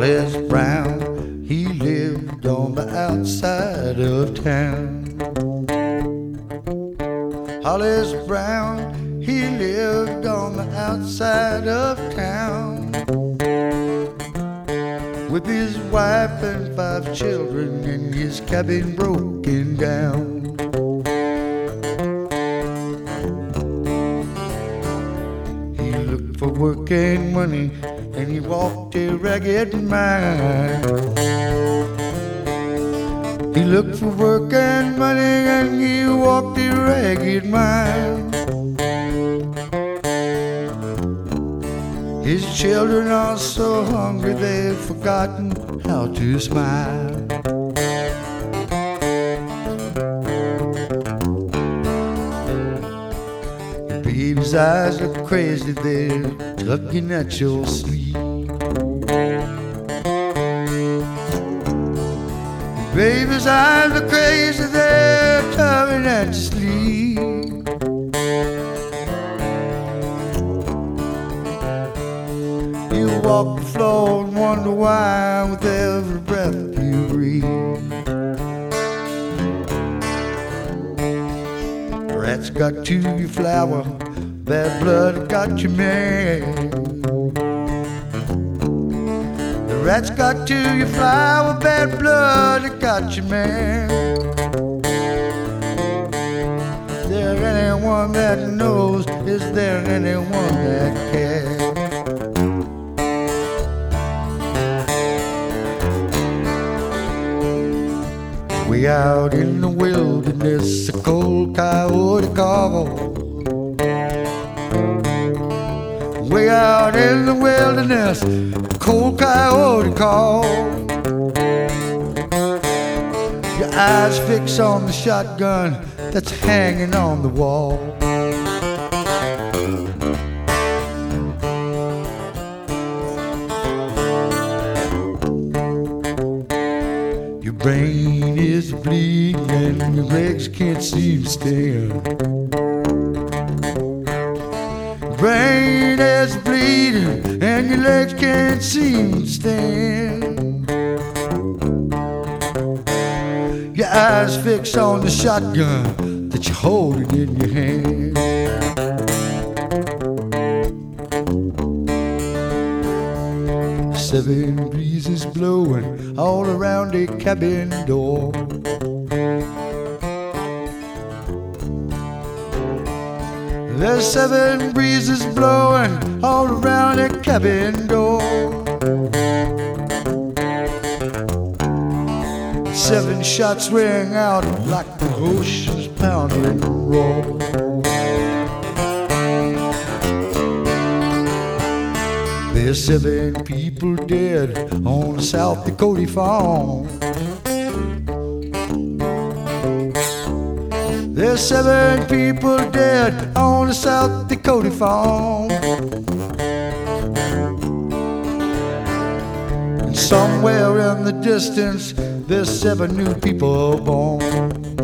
Hollis Brown, he lived on the outside of town. Hollis Brown, he lived on the outside of town, with his wife and 5 children and his cabin broken down. He looked for work and money and he walked a ragged mile. He looked for work and money and he walked a ragged mile. His children are so hungry they've forgotten how to smile. Your baby's eyes look crazy, they're tugging at your sleeve. Baby's eyes are crazy, they're tugging at your sleeve. You walk the floor and wonder why with every breath you breathe. Rats got to your flower, bad blood got you mad. Rats got to your flower, bad blood that got you mad. Is there anyone that knows? Is there anyone that cares? Way out in the wilderness, a cold coyote call. Way out in the wilderness, a cold coyote call. Your eyes fix on the shotgun that's hanging on the wall. Your brain is bleeding and your legs can't seem to stand. Brain is bleeding and your legs can't seem to stand. Your eyes fix on the shotgun that you're holding in your hand. Seven breezes blowing all around a cabin door. There's 7 breezes blowing all around a cabin door. 7 shots ring out like the ocean's pounding and roar. There's 7 people dead on the South Dakota farm. There's 7 people dead on the South Dakota farm. And somewhere in the distance, there's 7 new people born.